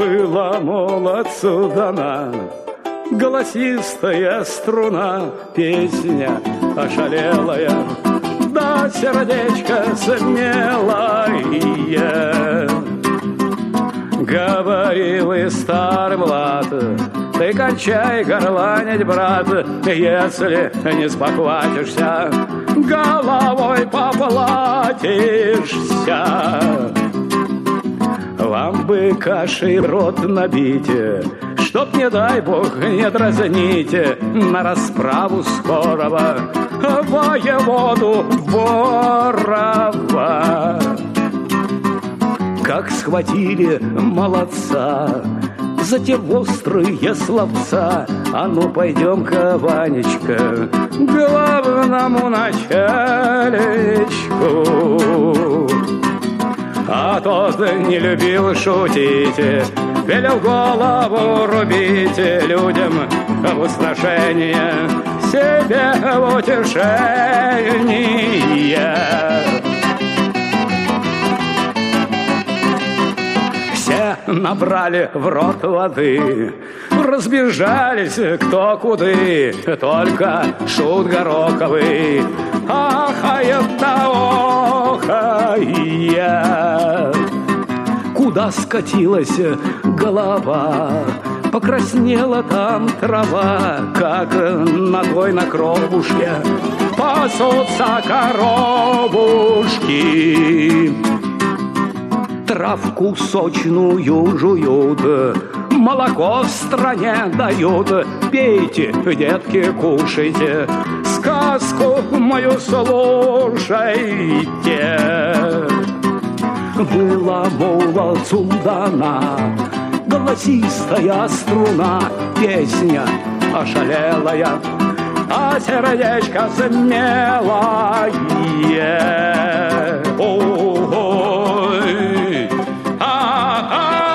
Была молодцу дана голосистая струна, песня ошалелая, да сердечко смелое. Говорил и старый Влад: ты кончай горланить, брат, если не спохватишься, головой поплатишься. Вам бы кашей рот набите, чтоб, не дай бог, не дразните на расправу скорого воеводу Борова. Как схватили молодца за те острые словца, а ну пойдем-ка, Ванечка, к главному начальничку. А тот не любил шутить, велел голову рубить людям в устрашение, себе в утешение. Все набрали в рот воды, разбежались кто куды, только шут Гороховый ахает да охает. Куда скатилась голова, покраснела там трава, как на той на кровушке пасутся коровушки. Травку сочную жуют, молоко в стране дают. Пейте, детки, кушайте, сказку мою слушайте. Была молодцу дана голосистая струна, песня ошалелая, а сердечко смелое. Ой, а-а.